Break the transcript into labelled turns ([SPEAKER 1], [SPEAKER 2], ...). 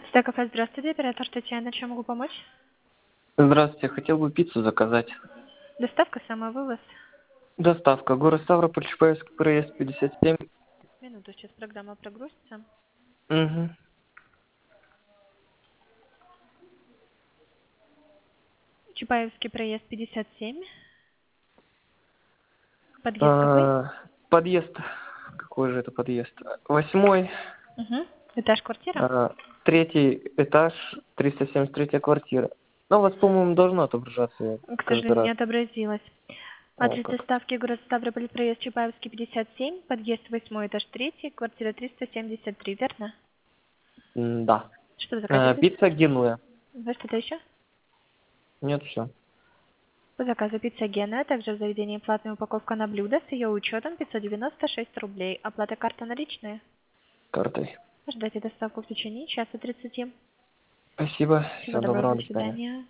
[SPEAKER 1] Стакафе, здравствуйте, оператор Татьяна, чем могу помочь?
[SPEAKER 2] Здравствуйте, хотел бы пиццу заказать.
[SPEAKER 1] Доставка, самовывоз.
[SPEAKER 2] Доставка. Город Ставрополь, Чапаевский проезд 57.
[SPEAKER 1] Минуту, сейчас программа прогрузится.
[SPEAKER 2] Угу.
[SPEAKER 1] Чапаевский проезд 57. Подъезд какой?
[SPEAKER 2] Подъезд. Какой же это подъезд? 8-й.
[SPEAKER 1] Угу. Этаж, квартира?
[SPEAKER 2] 3-й этаж, 373-я квартира. Ну, у вас, по-моему, должно отображаться
[SPEAKER 1] К
[SPEAKER 2] каждый
[SPEAKER 1] сожалению, не
[SPEAKER 2] раз.
[SPEAKER 1] отобразилось.
[SPEAKER 2] О,
[SPEAKER 1] Адрес
[SPEAKER 2] как.
[SPEAKER 1] доставки город Ставрополь, проезд Чапаевский 57, подъезд 8, этаж 3, квартира 373, верно?
[SPEAKER 2] Да.
[SPEAKER 1] Что вы заказываете?
[SPEAKER 2] Пицца Генуя.
[SPEAKER 1] Вы что-то еще?
[SPEAKER 2] Нет, все.
[SPEAKER 1] По заказу пицца Гена, также в заведении платная упаковка на блюдо с ее учетом 596 рублей. Оплата карта наличная.
[SPEAKER 2] Картой.
[SPEAKER 1] Ждайте доставку в течение часа 30.
[SPEAKER 2] Спасибо.
[SPEAKER 1] Всего
[SPEAKER 2] Всего
[SPEAKER 1] доброго,
[SPEAKER 2] доброго.
[SPEAKER 1] до
[SPEAKER 2] До свидания.
[SPEAKER 1] свидания.